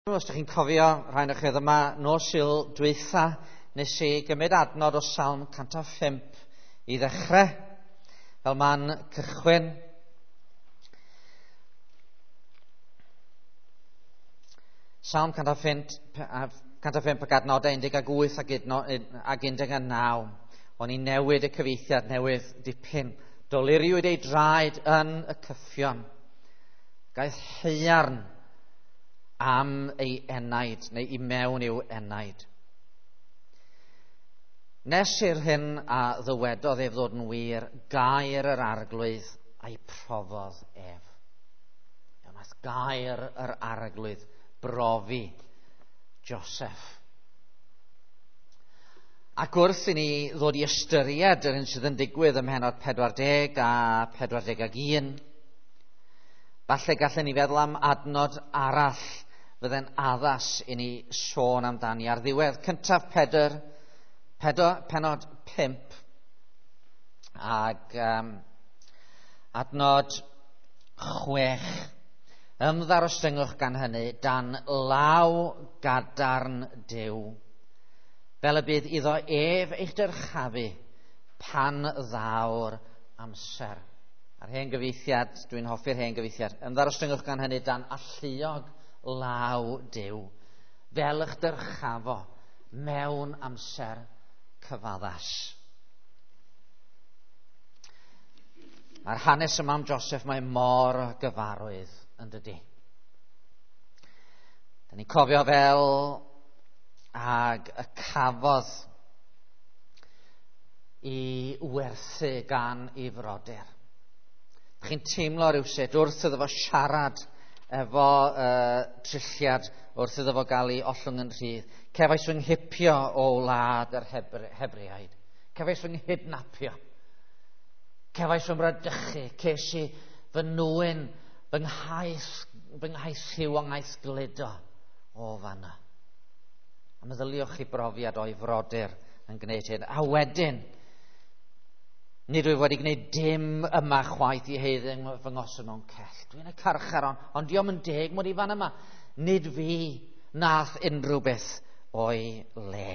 Os ydych chi'n cofio, rhain o'ch oedd yma nos Sul dwytha, nes I gymryd adnod o Salm 105 I ddechrau, fel man cychwyn. Salm 105 ac adnodau 18 ac 19. O'n I newid y cyfeithiad newydd dipyn. Doliriwyd ei draed yn y cyffion. Gaeth haearn am ei enaid, neu I mewn i'w enaid. Nes i'r hyn a ddywedodd ef ddod yn wir, gair yr arglwydd a'i profodd ef. Mas gair yr arglwydd brofi Joseph. Ac wrth I ni ddod I ystyried yr hyn sydd yn digwydd ym mhennod 40 a 41, falle gallen ni feddwl am adnod arall fydde'n addas I ni sôn amdani ar ddiwedd. Cyntaf pennod 5 ag adnod 6. Ymddarostyngwch gan hynny dan law gadarn Duw, fel y bydd iddo ef eich dyrchafu pan ddaw'r amser. A'r hen gyfeithiad, dwi'n hoffi'r hen gyfeithiad, ymddarostyngwch gan hynny dan alluog law Duw, fel eich dyrchafo mewn amser cyfaddas. Mae'r hanes yma am Joseph mae mor gyfarwydd yn dydi. Da ni'n cofio fel ag y cafodd I werthu gan I frodyr. Chi'n teimlo rywsut wrth iddo fo siarad efo trilliad, wrth iddo fo gael I ollwng yn rhydd. Cefais fy nghipio o wlad yr Hebriaid. Cefais fy nghydnapio. Cefais fy mradychu. Ces I fy nwyn, fy nghaeth hiw a ngaeth gludo o fanna. A meddyliwch I brofiad o'i frodyr yn gwneud hyn. A wedyn, nid wyf wedi gwneud dim yma chwaith I heiddi fy ngosod mewn cell. Dwi'n y carchar ond diom yn deg mod I fan yma. Nid fi nath unrhyw beth o'i le.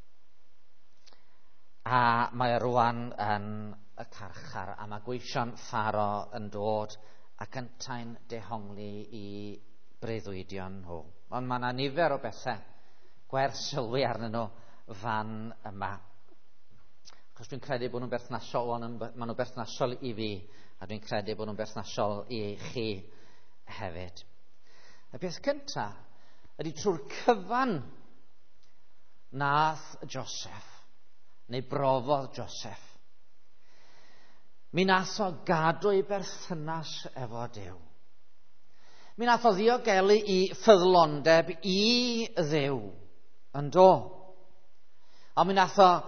A mae rwan yn y carchar a mae gweision Pharo yn dod ac yn tain dehongli I breuddwydion nhw. Ond mae yna nifer o bethau gwers sylwi arnyn nhw fan yma. Achos dwi'n credu bod nhw'n berthnasol, maen nhw'n berthnasol I fi, a dwi'n credu bod nhw'n berthnasol I chi hefyd. Y peth cyntaf ydy trwy'r cyfan nath Joseph, neu brofodd Joseph, mi nath o gadw I berthynas efo Duw. Mi nath o ddiogelu I ffyddlondeb I Dduw yn do. Ond mi nath o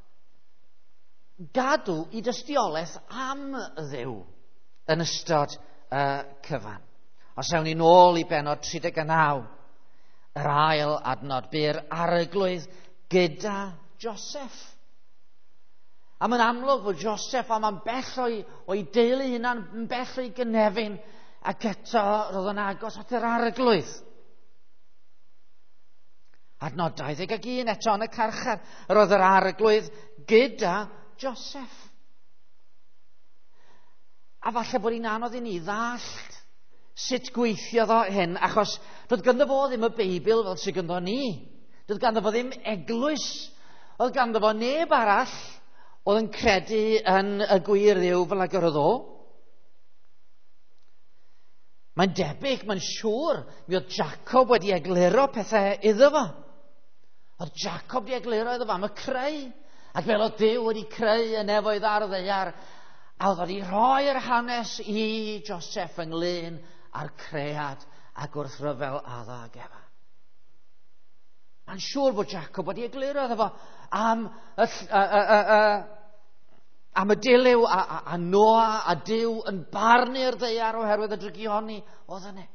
gadw I dystiolaeth am Dduw yn ystod y cyfan. Os ewn ni nôl I bennod 39, yr ail adnod, by'r arglwydd gyda Joseph. A mae'n amlwg fod Joseph am bell o'i deulu hunan, yn bell o'i gynefin, ac eto roedd yn agos at yr arglwydd. Adnod 21, eto yn y carchar, roedd yr arglwydd gyda Joseph. A falle bod hi'n anodd I ni ddallt sut gweithiodd o hyn, achos doedd ganddo fo ddim y Beibl fel sydd ganddo ni. Doedd ganddo fo ddim eglwys. Oedd ganddo fo neb arall oedd yn credu yn y gwir Dduw fel ag yr oedd o. Mae'n debyg, mae'n siŵr, mi oedd Jacob wedi egluro pethau iddo fo. Oedd Jacob wedi egluro iddo fo am y creu. Ac fel oedd Duw wedi creu y nefoedd ar ddeiar, a oedd wedi rhoi'r hanes I Joseph ynglyn â'r cread a gwrthryfel addo ag Efa. Mae'n siŵr bod Jacob wedi egluro iddo fo am y dilyw a Noa a Duw yn barnu'r ddeiar oherwydd y drygioni oedd yna.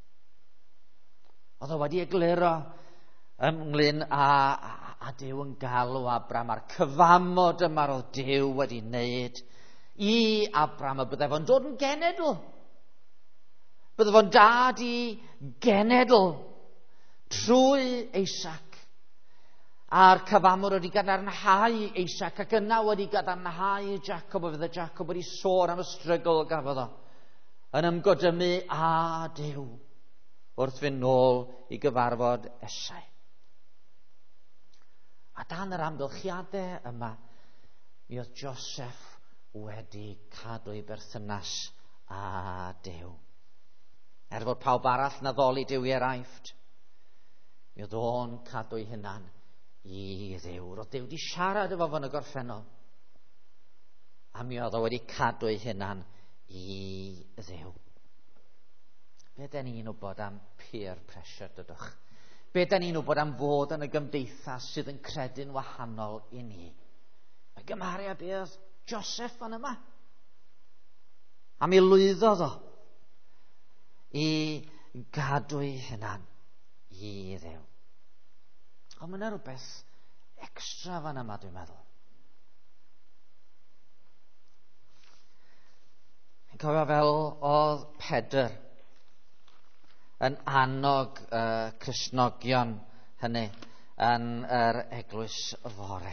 Oedd o wedi egluro ynglyn a Duw yn galw Abram a'r cyfamod yma roedd Duw wedi wneud I Abram, a bydde fo'n dod yn genedl. Bydde fo'n dad I genedl. trwy Eisac. A'r cyfamwr wedi gadarnhau Eisac, ac yna wedi gadarnhau Jacob, a fydde Jacob wedi sôn am y strygl gafodd o, yn ymgodymu â Duw, wrth fynd nôl i gyfarfod Esau. A dan yr amgylchiadau yma, mi oedd Joseph wedi cadw'i berthynas â Duw. Fod pawb arall na ddoli Duw i eraifft, mi oedd o'n cadw'i hunan i Dduw. Roedd Duw wedi siarad efo fo yn y gorffennol, a mi oedd o wedi cadw'i hunan i Dduw. Be da ni'n wybod am peer pressure, dydwch? Be da ni'n wybod am fod yn y gymdeithas sydd yn credu'n wahanol i ni? Mae gymharu â be oedd Joseph yn yma. A mi lwyddodd o i gadw'i hunan i Dduw. Ond mae yna rhywbeth extra fan yma, dwi'n meddwl. Yn cofio fel oedd Pedr yn annog Cristnogion hynny yn yr eglwys fore.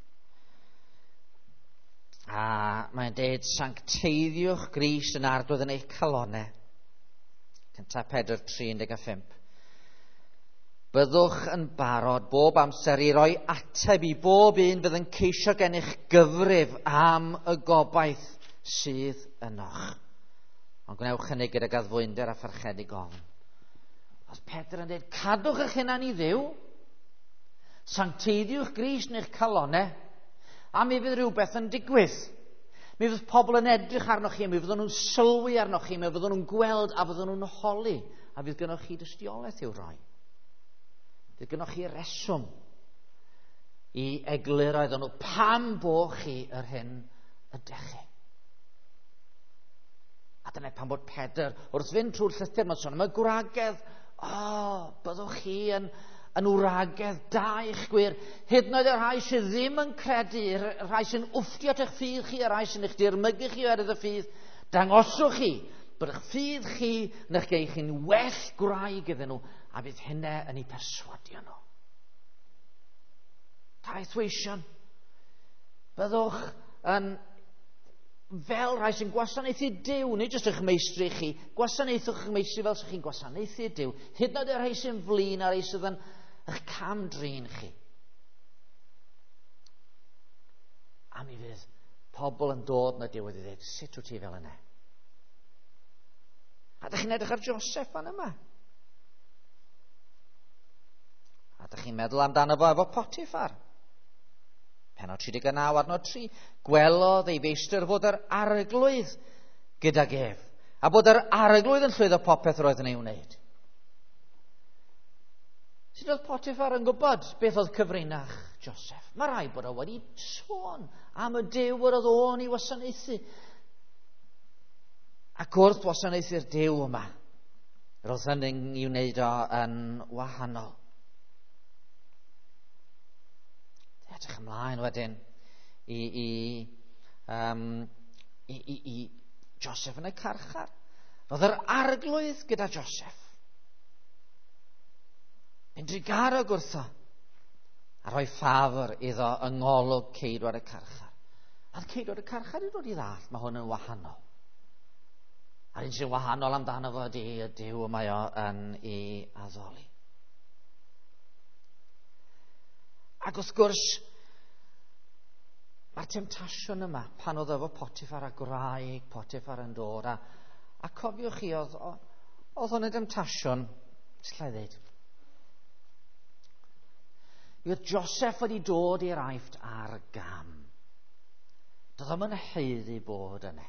A mae'n deud, sancteiddiwch Grist yn ardwedd yn eich calonau. Cyntaf Pedr 3:15. Byddwch yn barod bob amser i roi ateb i bob un fydd yn ceisio gennych gyfrif am y gobaith sydd ynoch. Ond gwnewch hynny gyda gaddfwynder a pharchedig ofn. Oedd Pedr yn dweud, cadwch eich hunan i Dduw, sancteiddiwch Grist yn eich calonau, a mi fydd rhywbeth yn digwydd. Mi fydd pobl yn edrych arnoch chi, mi fydd nhw'n sylwi arnoch chi, mi fydd nhw'n gweld a fydd nhw'n holi, a fydd gynnwch chi dystiolaeth i'w roi. Fydd gynnwch chi reswm i egluro iddyn nhw pam bo chi yr hyn ydych chi. A dyna pam bod Pedr wrth fynd trwy'r llythyr mae'n sôn am y gwragedd. Byddwch chi yn wragedd da i'ch gwir. Hyd yn oed y rhai sydd ddim yn credu, y rhai sy'n wfftio at eich ffydd chi, y rhai sy'n eich dirmygu chi ar y ffydd, dangoswch chi bod eich ffydd chi yn eich geich chi'n well gwraig iddyn nhw, a bydd hynny yn ei perswadio nhw. Taith weision. Byddwch yn fel rhai sy'n gwasanaethu Duw, nid jyst eich meistri chi, gwasanaethwch eich meistri fel sy'ch chi'n gwasanaethu Duw, hyd yn oed y rhai sy'n flin a rhai sydd yn eich camdrin chi. A mi fydd pobl yn dod na Duw wedi dweud, sut wyt ti fel yna? A ydych chi'n edrych ar Joseph fan yma? A ydych chi'n meddwl amdano fo efo Potifar? Pennod 39 adnod 3. Gwelodd ei feistr fod yr arglwydd gydag ef, a bod yr arglwydd yn llwyddo popeth roedd yn ei wneud. Sut oedd Potifar yn gwybod beth oedd cyfrinach Joseph? Mae rai bod o wedi sôn am y Duw oedd o'n i wasanaethu. Ac wrth wasanaethu'r Duw yma, roedd hynny'n i wneud o yn wahanol. Edrych ymlaen wedyn i Joseph yn y carchar. Roedd yr arglwydd gyda Joseph. Yn drigarog wrtho a rhoi ffafr iddo yng ngolwg ceidwad y carchar. A ceidwad y carchar i ddod i ddall, mae hwn yn wahanol. A'r un sy'n wahanol amdano fo ydy y Duw mae o yn ei addoli. Ac wrth gwrs, mae'r temtasiwn yma, pan oedd efo Potifar a gwraig Potifar yn dod, a cofiwch chi, oedd hwn yn temtasiwn, sut lle ddweud? Oedd Joseph wedi dod i'r aifft ar gam. Doedd o'n haeddu bod yna.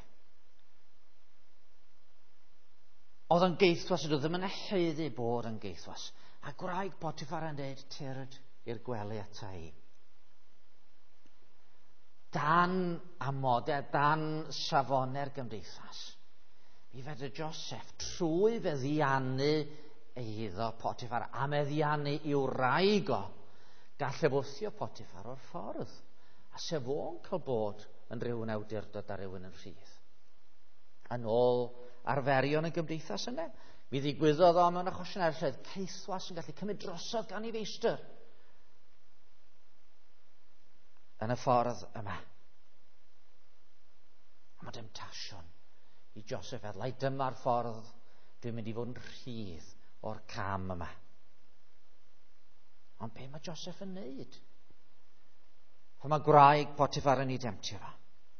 Oedd yn geithwas, doedd ddim yn haeddu bod yn geithwas. A gwraig Potifar yn dweud, tyrd i'r gwely ata i. Dan amodau, dan safonau'r gymdeithas. Mi fedre Joseph trwy feddiannu eiddo Potifar a meddiannu i'w wraig o gall efwthio Potifar o'r ffordd. A sef o'n cael bod yn rhywun awdurdod a rhywun yn rhydd. Yn ôl arferion y gymdeithas yna. Mi ddigwyddodd o mewn achosion eraill, ceithwas yn gallu cymryd drosodd gan ei feistr. Yn y ffordd yma. A mae demtasiwn i Joseph feddwl, dyma'r ffordd dwi'n mynd i fod yn rhydd o'r cam yma. Ond be mae Joseph yn neud? Pan mae gwraig Potifar yn ei demtio fo.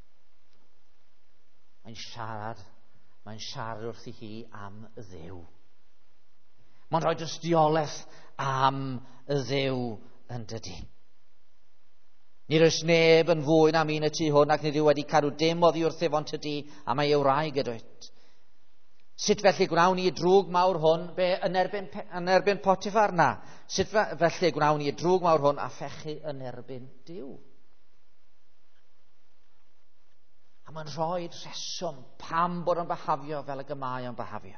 Mae'n siarad wrth i hi am y Dduw. Mae'n rhoi dystiolaeth am y Dduw yn dydi. Nid oes neb yn fwy na mi yn y tŷ hwn ac nid yw wedi cadw dim oddi wrth efo tydi a mae ei wraig ydwyt. Sut felly gwnawn ni y drwg mawr hwn yn erbyn Potifar na? Sut felly gwnawn ni y drwg mawr hwn a phechu yn erbyn Duw? A mae'n rhoi rheswm pam bod yn behafio fel y gymau yn behafio.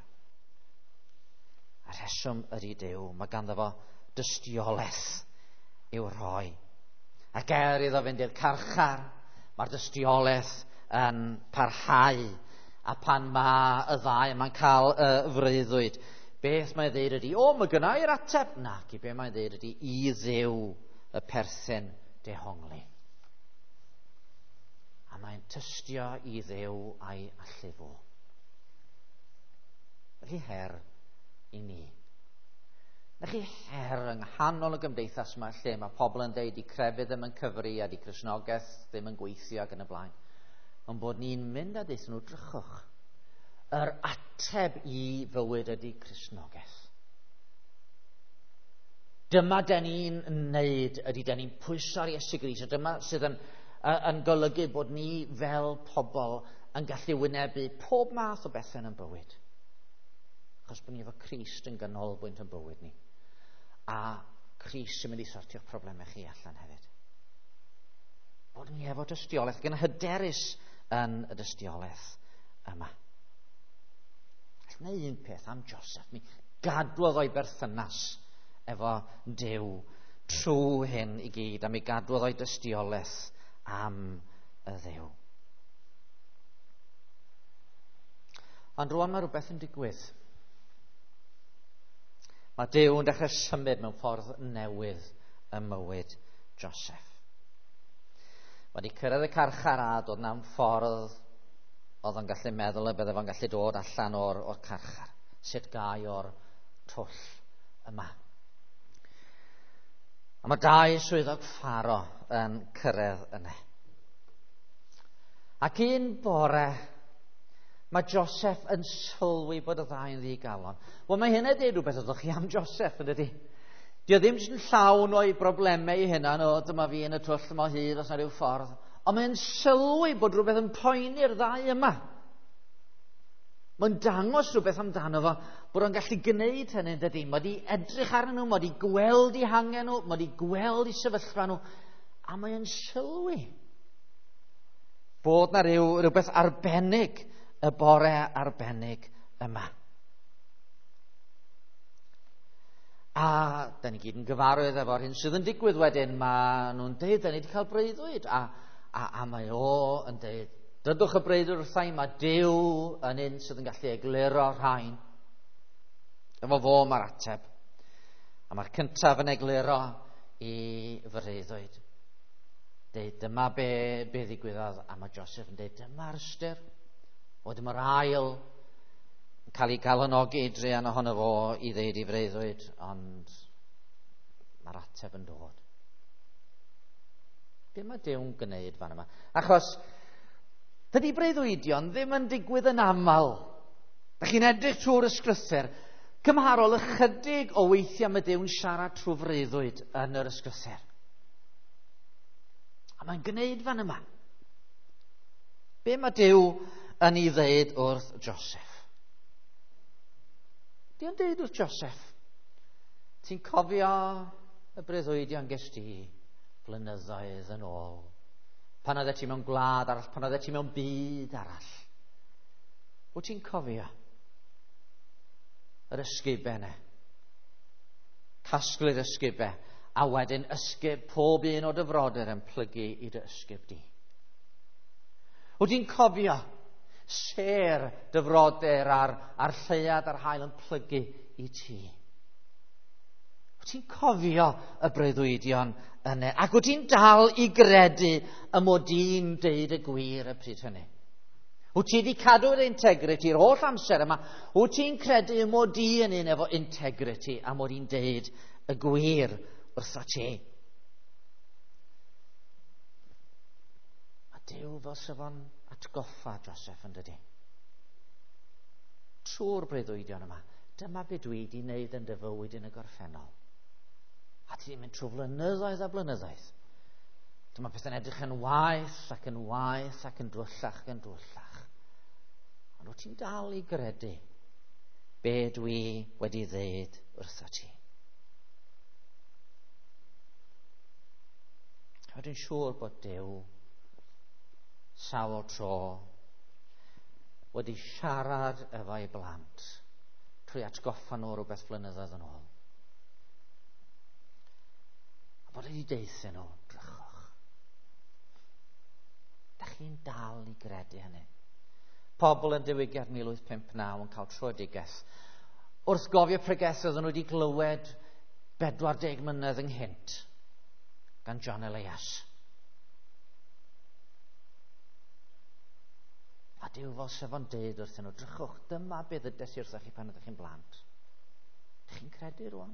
A rheswm ydy Duw. Mae ganddo fo dystiolaeth i'w rhoi. Ac iddo fynd i'r carchar, mae'r dystiolaeth yn parhau. A pan mae y ddau yma'n cael freuddwyd, beth mae'n ddeud ydy, mae gynna i'r ateb. Nac i, be mae'n ddeud ydy, i Dduw y perthyn dehongli. A mae'n tystio i Dduw a'i allu fo. Felly her i ni. Na chi her yng nghanol y gymdeithas yma lle mae pobl yn deud i crefydd ddim yn cyfri a di Cristnogaeth ddim yn gweithio ac yn y blaen. Ond bod ni'n mynd a deithio nhw drychwch. Yr ateb i fywyd ydy Cristnogaeth. Dyma den ni'n wneud ydy den ni'n pwyso ar Iesu Grist. Dyma sydd yn golygu bod ni fel pobl yn gallu wynebu pob math o bethau yn bywyd. Achos bod ni efo Crist yn ganolbwynt yn bywyd ni. A Crist sy'n mynd i sortio'ch problemau chi allan hefyd. Bod ni efo dystiolaeth, gan hyderus yn y dystiolaeth yma. Neu un peth am Joseph, mi gadwodd o'i berthynas efo Duw trwy hyn i gyd, a mi gadwodd o'i dystiolaeth am y Dduw. Ond rwan mae rhywbeth yn digwydd. Mae Duw yn dechrau symud mewn ffordd newydd y mywyd Joseph. Wedi cyrraedd y carchar a dod na'n ffordd oedd o'n gallu meddwl y bydde fo'n gallu dod allan o'r carchar. Sut gai o'r twll yma. A mae dau swyddog ffaro yn cyrraedd yna. Ac un bore, mae Joseph yn sylwi bod y ddau yn ddigalon. Wel, mae hynny dweud rhywbeth ydych chi am Joseph, yn dydi? Dio ddim yn llawn o'i broblemau i hynna, dyma fi yn y twll yma hyd os na rhyw ffordd. Ond mae'n sylwi bod rhywbeth yn poeni'r ddau yma. Mae'n dangos rhywbeth amdano fo, bod o'n gallu gwneud hynny, yn dydi? Mae di edrych arnyn nhw, mae di gweld i hangen nhw, mae di gweld i sefyllfa nhw, a mae'n sylwi bod na rhywbeth arbennig, y bore arbennig yma. A da ni gyd yn gyfarwydd efo'r hyn sydd yn digwydd wedyn. Mae nhw'n deud, da ni wedi cael breuddwyd. A mae yn deud, dydwch y breuddwyd wrthai, mae Duw yn un sydd yn gallu egluro rhain. Efo fo mae'r ateb. A mae'r cyntaf yn egluro i freuddwyd. Deud, dyma be ddigwyddodd. A mae Joseph yn deud, dyma'r ystyr. Wedyn mae'r ail yn cael ei galanogi druan ohono fo i ddeud i freuddwyd, ond mae'r ateb yn dod. Be mae Duw'n gwneud fan yma? Achos, dydy breuddwydion ddim yn digwydd yn aml. Da chi'n edrych trwy'r ysgrythyr, cymharol ychydig o weithiau mae Duw'n siarad trwy freuddwyd yn yr ysgrythyr. A mae'n gwneud fan yma. Be mae Duw yn ei ddeud wrth Joseph? Di'n deud wrth Joseph, ti'n cofio y breuddwydion ges ti blynyddoedd yn ôl, pan oedd ti mewn gwlad arall, pan oedd ti mewn byd arall. Wyt ti'n cofio yr ysgubau yna? Casglu'r ysgubau, a wedyn ysgub pob un o dy frodyr yn plygu i dy ysgub di. Wyt ti'n cofio Ser dyfroder a'r lleiad a'r hael yn plygu i ti. Wyt ti'n cofio y breuddwydion yna? Ac wyt ti'n dal i gredu y mod i'n deud y gwir y pryd hynny? Wyt ti wedi cadw'r integrity yr holl amser yma? Wyt ti'n credu y mod i yn un efo integrity a mod i'n deud y gwir wrtho ti? A Duw fel sefo'n atgoffa Joseph yn dydi? Trwy'r breuddwydion yma, dyma beth dwi wedi wneud yn dy fywyd yn y gorffennol. A ti wedi mynd trwy flynyddoedd a blynyddoedd. Dyma pethau'n edrych yn waeth ac yn waeth ac yn dwyllach ac yn dwyllach. Ond wyt ti'n dal i gredu be dwi wedi ddeud wrtho ti? Dwi'n siŵr bod Duw sawl tro wedi siarad efo'i blant trwy atgoffa nhw rhywbeth flynyddoedd yn ôl. A bod wedi deithio nhw, drychwch. Da chi'n dal i gredu hynny? Pobl yn diwygiad 1859 yn cael troedigaeth wrth gofio pregeth oedden nhw wedi glywed 40 mlynedd ynghynt gan John Elias. A Duw fel sefo'n deud wrthyn nhw, drychwch, dyma beth ydes i wrthych chi pan ydych chi'n blant. Ydych chi'n credu rwan?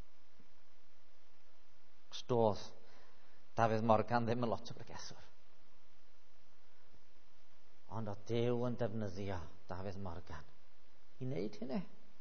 Doedd Dafydd Morgan ddim yn lot o bregethwr. Ond oedd Duw yn defnyddio Dafydd Morgan i wneud hynny.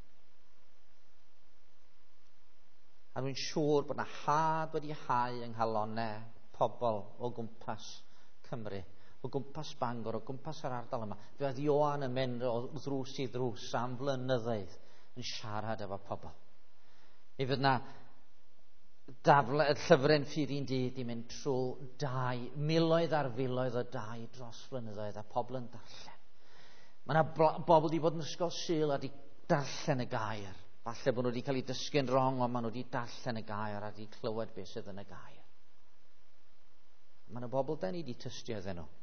A dwi'n siŵr bod yna had wedi hau yng nghalonnau pobl o gwmpas Cymru, o gwmpas Bangor, o gwmpas yr ardal yma. Fe oedd Ioan yn mynd o ddrws i ddrws am flynyddoedd yn siarad efo pobl. Mi fydd yna llyfrau'n ffydd i'n dydd i mynd trwy miloedd ar filoedd o dros flynyddoedd a pobl yn darllen. Mae yna bobl wedi bod yn ysgol Sul a wedi darllen y gair. Falle bod nhw wedi cael ei dysgu'n rong, ond maen nhw wedi darllen y gair a wedi clywed beth sydd yn y gair. Mae yna bobl da ni wedi tystio iddyn nhw.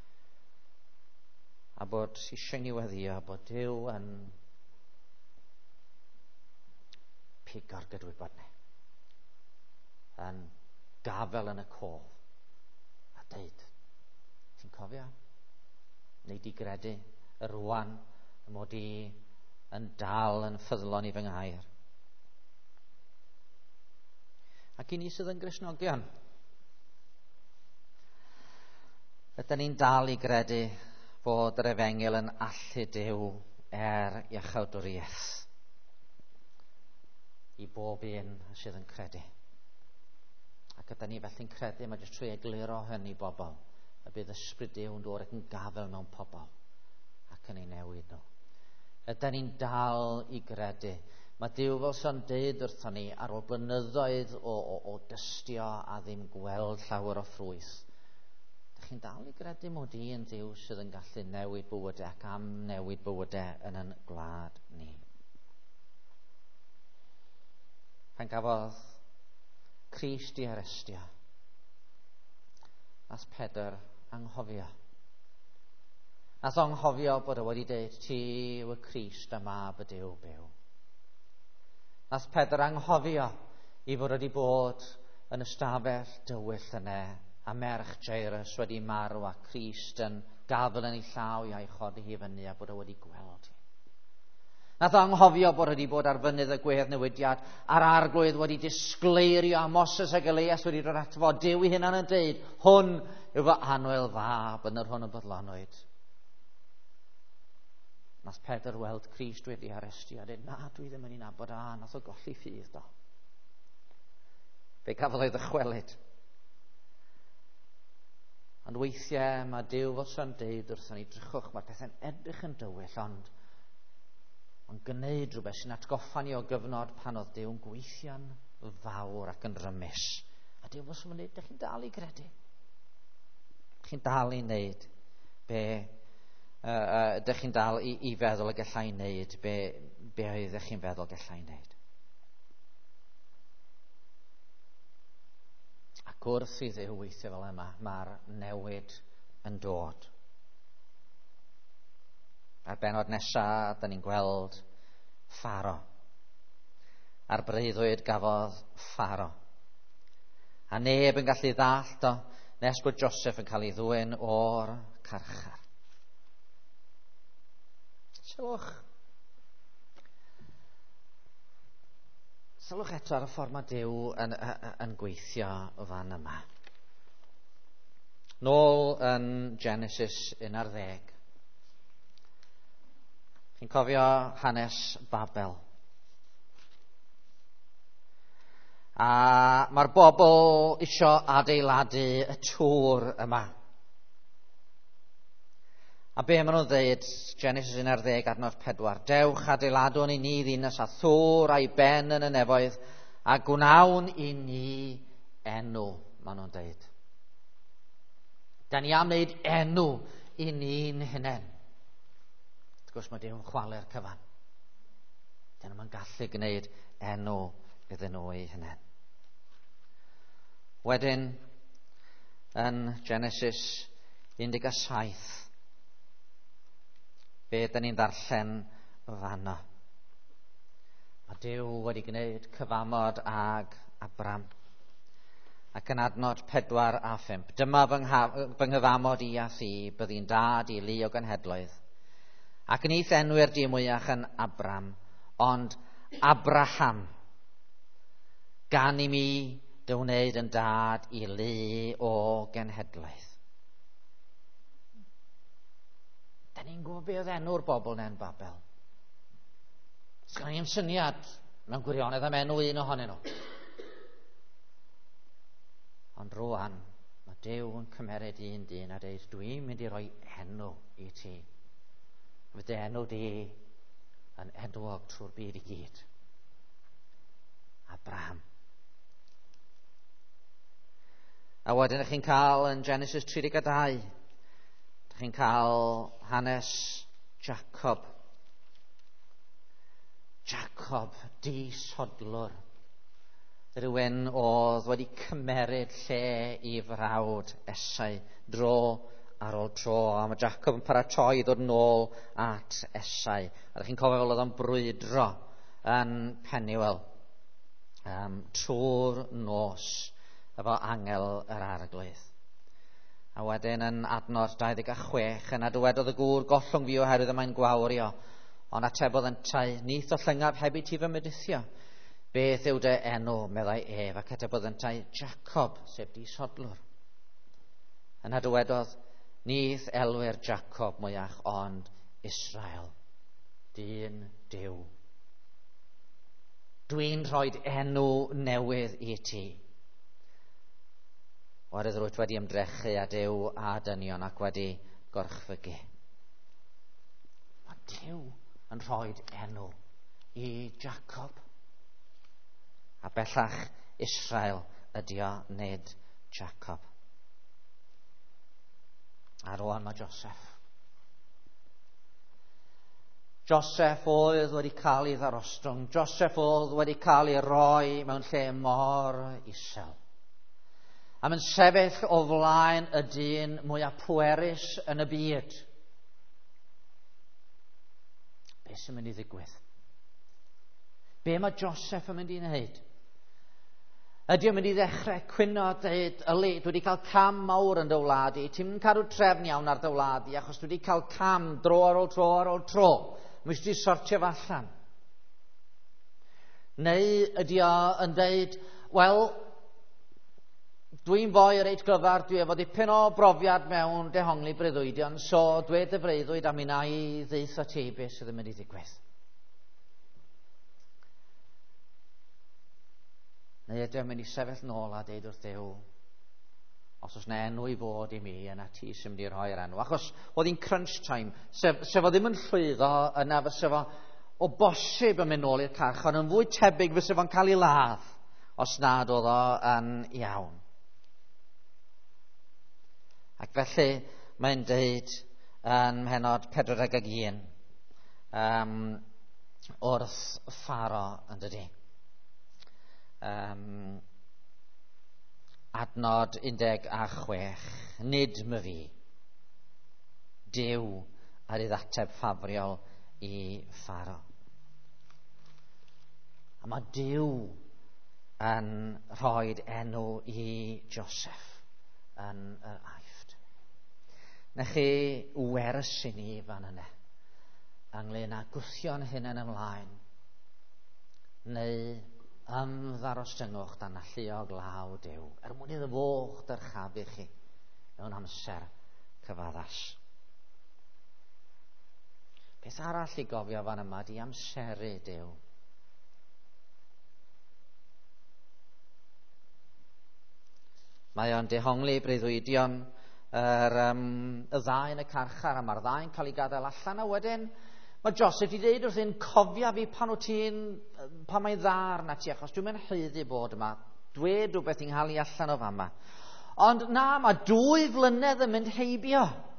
A bod eisiau ni weddio bod Duw yn pigo'r gydwybod ni. Yn gafel yn y cof. A deud, ti'n cofio? Neu di gredu y rwan y mod i yn dal yn ffyddlon i fy ngair. Ac i ni sydd yn Gristnogion, ydyn ni'n dal i gredu bod yr Efengil yn allu Duw iachawdwriaeth i bob un sydd yn credu. Ac ydyn ni felly'n credu mae jyst trwy egluro hynny bobl y bydd ysbryd Duw yn dod ac yn gafel mewn pobl ac yn ei newid nhw. Ydyn ni'n dal i gredu. Mae Duw fel sy'n deud wrthon ni ar ôl blynyddoedd o dystio a ddim gweld llawer o ffrwyth. Ydych chi'n dal i gredu mod i yn Duw sydd yn gallu newid bywydau ac am newid bywydau yn yn gwlad ni. Pan gafodd Crist i arestio, nath Pedr anghofio. Nath anghofio bod wedi deud, ti yw y Crist a mab y Duw byw. Nath Pedr anghofio i fod wedi bod yn ystafell dywyll yna, a merch Jairus wedi marw a Crist yn gafel yn ei llaw i a'i chodi hi fyny a bod wedi gweld hi. Nath anghofio bod wedi bod ar fynydd y gwedd newidiad a'r arglwydd wedi disgleirio a Moses ac Elias wedi dod ato fo. Duw ei hunan yn deud, hwn yw fy annwyl fab yn yr hwn y byddlonwyd. Nath Pedr weld Crist wedi arestio a dweud, na, dwi ddim yn ei nabod nath o golli ffydd do. Fe gafodd ei ddychwelyd. Ond weithiau mae Duw fel sy'n deud wrthon ni, drychwch, mae'r pethau'n edrych yn dywyll, ond gwneud rhywbeth sy'n atgoffa ni o gyfnod pan oedd Duw'n gweithio'n fawr ac yn rymus. A Duw fel sy'n deud, ydych chi'n dal i gredu? Ydych chi'n dal i wneud ydych chi'n dal i feddwl y gallai wneud be ydych chi'n feddwl gallai wneud? Ac wrth i Dduw weithio fel yma, mae'r newid yn dod. A'r benod nesaf, da ni'n gweld Pharo. A'r breuddwyd gafodd Pharo. A neb yn gallu ddallt o nes bod Joseph yn cael ei ddwyn o'r carchar. Sylwch eto ar y ffordd mae Duw yn gweithio o fan yma. Nôl yn Genesis 11. Chi'n cofio hanes Babel. A mae'r bobl isio adeiladu y tŵr yma. A be maen nhw'n dweud, Genesis 11 adnod 4, dewch adeiladwn i ni ddinas a thŵr a'i ben yn y nefoedd, a gwnawn i ni enw, maen nhw'n dweud. Da ni am wneud enw i ni'n hunain. Wrth gwrs mae Duw'n chwalu'r cyfan. Dyn nhw'n gallu gwneud enw iddyn nhw eu hunain. Wedyn, yn Genesis 17, be da ni'n ddarllen fanno? Mae Duw wedi gwneud cyfamod ag Abram. Ac yn adnod 4 a 5, dyma fy nghyfamod i a thi, byddi'n dad i lu o genhedloedd. Ac yn eith enw'r di mwyach yn Abram, ond Abraham, gan i mi dy wneud yn dad i lu o genhedloedd. Da ni'n gwybod be oedd enw'r bobl na'n Babel. Sgan i'n syniad mewn gwirionedd am enw un ohonyn nhw. Ond rwan, mae Duw yn cymeryd un dyn a dweud, dwi'n mynd i roi enw i ti. Fydd enw di yn enwog trwy'r byd i gyd. Abraham. A wedyn ydych chi'n cael yn Genesis 32, ydych chi'n cael hanes Jacob. Jacob, di-sodlwr. Rhywun oedd wedi cymeryd lle i frawd Esau dro ar ôl tro. A mae Jacob yn paratoi ddod nôl at Esau. A ydych chi'n cofio fel oedd o'n brwydro yn Peniel trwy'r nos efo angel yr arglwydd. A wedyn yn adnod 26, yna dywedodd y gŵr, gollwng fi oherwydd y mae'n gwawrio. Ond atebodd yntau, nith o llyngaf heb i ti fy medithio. Beth yw dy enw, meddai ef, ac atebodd yntau, Jacob, sef di-sodlwr. Yna dywedodd, nith elwyr Jacob mwyach, ond Israel, dyn Duw. Dwi'n rhoi enw newydd i ti. Oherwydd rwyt wedi ymdrechu a Duw a dynion ac wedi gorchfygu. Mae Duw yn rhoi enw i Jacob. A bellach Israel ydi o, nid Jacob. A rwan mae Joseph. Joseph oedd wedi cael ei ddarostwng. Joseph oedd wedi cael ei roi mewn lle mor isel. A mae'n sefyll o flaen y dyn mwyaf pwerus yn y byd. Be sy'n mynd i ddigwydd? Be mae Joseph yn mynd i wneud? Ydy o'n mynd i ddechrau cwyno a dweud, yli, dwi wedi cael cam mawr yn dy wlad i. Ti'n cadw trefn iawn ar dy wlad i, achos dwi wedi cael cam dro ar ôl tro ar ôl tro. Mwys di sortio fo allan. Neu ydy o yn dweud, wel, dwi'n foi reit glyfar, dwi efo dipyn o brofiad mewn dehongli breuddwydion, so dweud y breuddwyd a mi na i ddeith o ti beth sydd yn mynd i ddigwydd. Neu ydy o'n mynd i sefyll nôl a deud wrth Duw, os oes na enw i fod i mi, yna ti sy'n mynd i roi'r enw. Achos oedd hi'n crunch time, sef o ddim yn llwyddo yna fysa fo o bosib yn mynd nôl i'r carch, ond yn fwy tebyg fysa fo'n cael ei ladd os nad oedd o yn iawn. Ac felly mae'n deud yn Mhenod 41 wrth Pharo yn dydi. Adnod 16, nid my fi, Duw ar ei ddateb ffafriol i Pharo. A mae Duw yn rhoi enw i Joseph yn yr Aifft. Na chi wers i ni fan yna ynglyn â gwthio'n hunain ymlaen, neu ymddarostyngwch dan alluog law Duw, mwyn iddo foch dyrchafu chi mewn amser cyfaddas. Beth arall i gofio fan yma di amseru Duw. Mae o'n dehongli breuddwydion y ddau yn y carchar, a mae'r ddau yn cael ei gadael allan, a wedyn mae Joseph wedi dweud wrth un, cofia fi pan mae'n ddar na ti, achos dwi'n mynd haeddu bod yma, dwed rhywbeth i'n cael ei allan o fama. Ond na, mae 2 flynedd yn mynd heibio.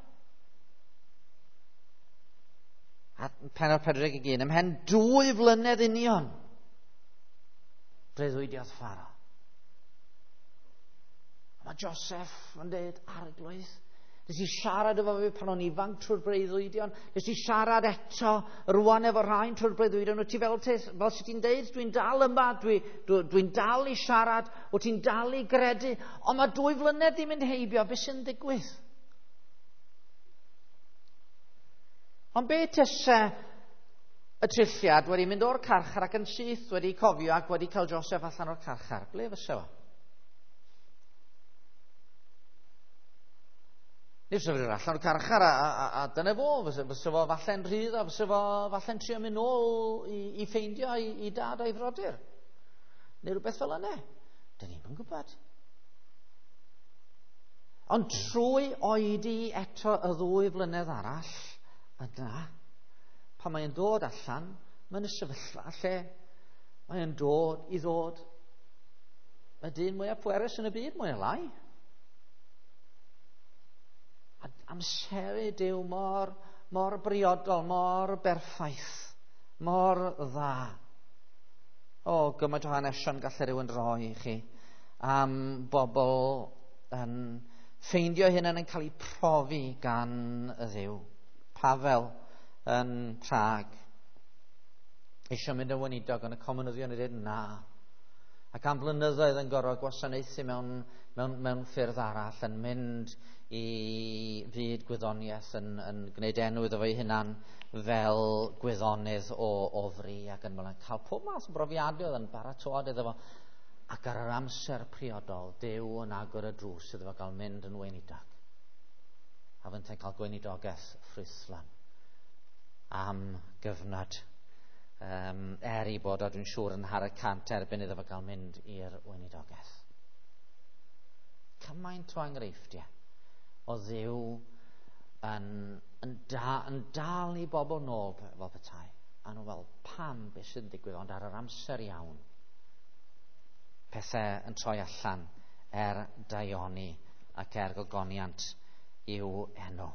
A Pennod 41, ymhen 2 flynedd union breuddwydiodd Pharo. Mae Joseph yn dweud, arglwydd, nes i siarad efo fi pan o'n ifanc trwy'r breuddwydion, nes i siarad eto rwan efo rhain trwy'r breuddwydion, wyt ti fel sydd ti'n dweud, dwi'n dal yma, dwi'n dal i siarad, wyt ti'n dal i gredu, ond mae 2 flynedd i mynd heibio, beth sy'n digwydd? Ond beth ysa y trilliad wedi mynd o'r carchar ac yn syth wedi cofio ac wedi cael Joseph allan o'r carchar? Ble fysa fo? Nid fysa fo allan o'r carchar a dyna fo, fysa fo falle'n rhydd a fysa fo falle'n trio mynd nôl i ffeindio i dad a'i frodyr. Neu rhywbeth fel yna. Dyn ni'n yn gwybod. Ond trwy oedi eto y 2 flynedd arall, yna, pan mae'n dod allan, mae'n y sefyllfa lle mae'n dod i ddod y dyn mwyaf pwerus yn y byd, mwyaf lai. Amseru Duw mor briodol, mor berffaith, mor dda. Gymaint o hanesion gallai rhywun roi i chi am bobl yn ffeindio hynny'n yn cael ei profi gan y Dduw. Pafel yn Prag eisiau mynd yn weinidog, ond y comunyddion yn dweud na. Ac am blynyddoedd yn gorfod gwasanaethu mewn ffyrdd arall, yn mynd i fyd gwyddoniaeth, yn gwneud enw iddo fo'i hunan fel gwyddonydd o ofri ac yn mynd cael pob math o brofiadau yn baratod iddo fo. Ac ar yr amser priodol, Duw yn agor y drws iddo fo gael mynd yn weinidog. A fynd yn cael gweinidogaeth ffrwythlan am gyfnod i bod o dwi'n siŵr yn har y cant erbyn iddo fo gael mynd i'r weinidogaeth. Cymaint o enghreifftiau o Dduw yn dal i bobl nôl fel petai. A nhw fel, pam beth sy'n digwydd, ond ar yr amser iawn pethau yn troi allan daioni ac gogoniant i'w enw.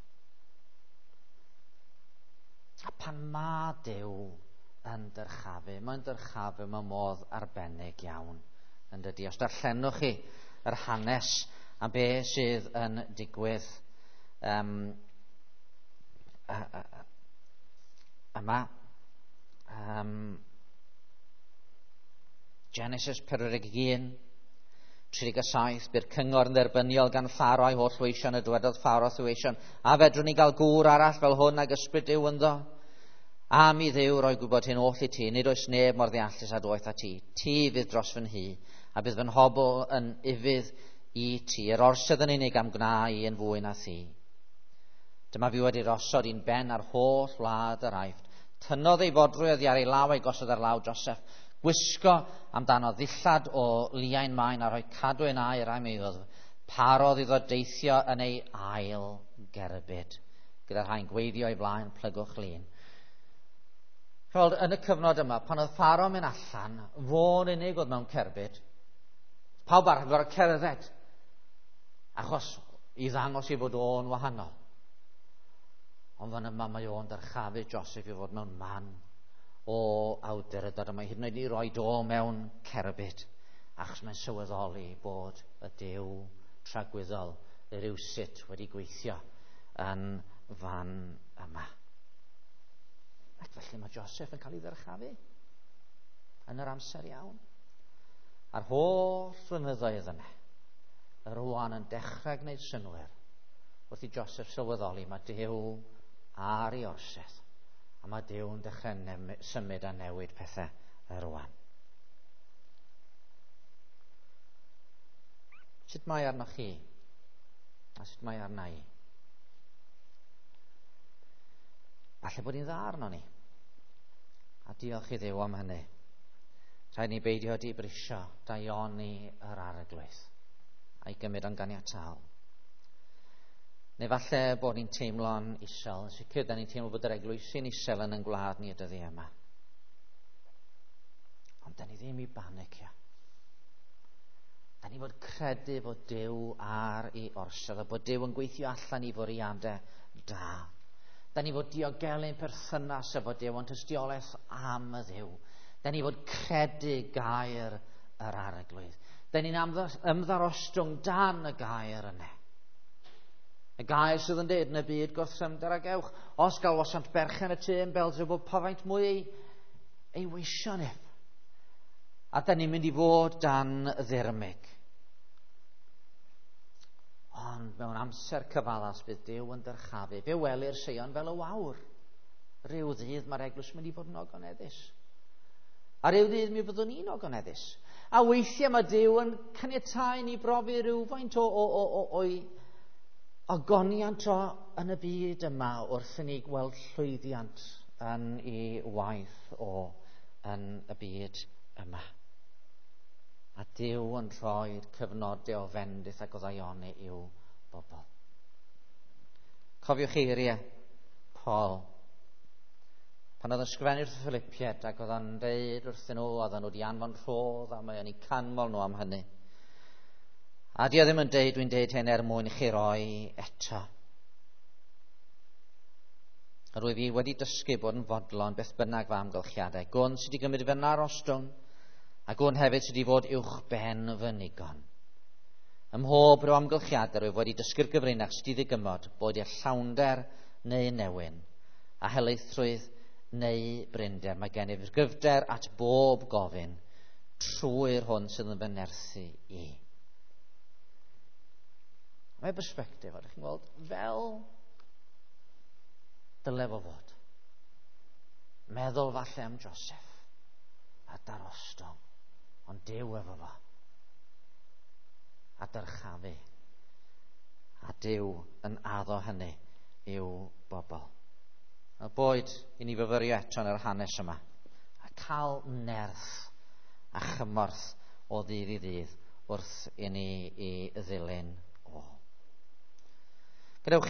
A pan ma Duw yn dyrchafu, mae'n dyrchafu mewn modd arbennig iawn yn dydi. Os darllenwch chi yr hanes a be sydd yn digwydd yma, Genesis 41, 37, bydd cyngor yn dderbyniol gan Pharo a'i holl weision, y dywedodd Pharo a'i weision, a fedrwn ni gael gŵr arall fel hwn ag ysbryd Duw ynddo. A mi Dduw roi gwybod hyn oll i ti, nid oes neb mor ddeallus a dwaith a ti. Ti fydd dros fy nhi, a bydd fy nhobl yn ifydd i ti. Yr orsedd yn unig am gna i yn fwy na thi. Dyma fi wedi rosod un ben ar holl wlad yr Aifft. Tynnodd ei fodrwy oddi ar ei law a'i gosod ar law Joseph. Gwisgo amdano ddillad o liain maen a rhoi cadwyn air am ei ddod. Parodd iddo deithio yn ei ail gerbyd. Gyda rhain gweiddio ei blaen, plygwch lun. Yn y cyfnod yma, pan oedd Pharo mynd allan, fo'n unig oedd mewn cerbyd. Pawb arall yn gorfod cerdded, achos i ddangos i fod o'n wahanol. Ond fan yma mae o'n dyrchafu Joseph i fod mewn man o awdurdod, a mae hyd yn oed i roi do mewn cerbyd, achos mae'n sylweddoli bod y Duw tragwyddol, y rywsut wedi gweithio yn fan yma. Ac felly mae Joseph yn cael ei ddyrchafu yn yr amser iawn. A'r holl flynyddoedd yna, rwan yn dechrau gwneud synwyr wrth i Joseph sylweddoli mae Duw ar ei orsedd, a mae Duw yn dechrau symud a newid pethau rwan. Sut mae arnoch chi? A sut mae arna i? Falle bod hi'n dda arno ni. A diolch i Dduw am hynny. Rhaid ni beidio dibrisio, daioni yr arglwydd a'i gymryd o'n ganiataol. Neu falle bod ni'n teimlo'n isel. Yn sicr, da ni'n teimlo bod yr eglwysu'n isel yn gwlad ni y dyddi yma. Ond da ni ddim i banicio. Da ni fod credu bod Duw ar ei orsedd a bod Duw yn gweithio allan i fwriadau da. Da ni fod diogelu'n perthynas efo Duw ond tystiolaeth am y Dduw. Da ni fod credu gair yr arglwydd. Da ni'n ymddarostwng dan y gair yna. Y gair sydd yn dweud yn y byd gwrthryfnder ag ewch. Os gael wasant berchen y tu yn Beelzebub, pa faint mwy ei weisio ni. A da ni'n mynd i fod dan ddirmyg. Ond mewn amser cyfaddas bydd Duw yn dyrchafu. Fe welir Sion fel y wawr. Ryw ddydd mae'r eglwys mynd i fod yn ogoneddus. A ryw ddydd mi byddwn ni'n ogoneddus. A weithiau mae Duw yn caniatáu ni brofi rhywfaint o ogoniant yn y byd yma wrth i ni gweld llwyddiant yn ei waith yn y byd yma. A Duw yn rhoi'r cyfnodau o fendith ac o ddaioni i'w bobl. Cofiwch eiriau Paul pan oedd yn sgrifennu'r Philippiaid ac oedd yn dweud wrthyn nhw oedd nhw wedi anfon rhodd a mae yn eu canmol nhw am hynny. A di o ddim yn deud dwi'n deud hyn mwyn i chi roi eto. Rwyf fi wedi dysgu bod yn fodlon beth bynnag fy amgylchiadau. Gwn sydd wedi gymryd fy narostwng a gwn hefyd sydd wedi fod uwch ben fy nigon. Ym mhob rhyw amgylchiadau rwyf wedi dysgu'r gyfrinach sydd i gymod bod i'r llawnder neu newyn a helaethrwydd neu brinder. Mae gennyf gryfder at bob gofyn trwy'r hwn sydd yn fy nerthu i. Mae bersbectif, ydych chi'n gweld, fel dyle fo fod. Meddwl falle am Joseph a darostwng, ond Duw efo fo. A dyrchafu. A Duw yn addo hynny i'w bobl. A boed i ni fyfyrio eto yn yr hanes yma. A cael nerth a chymorth o ddydd i ddydd wrth i ni i ddilyn o. Gadewch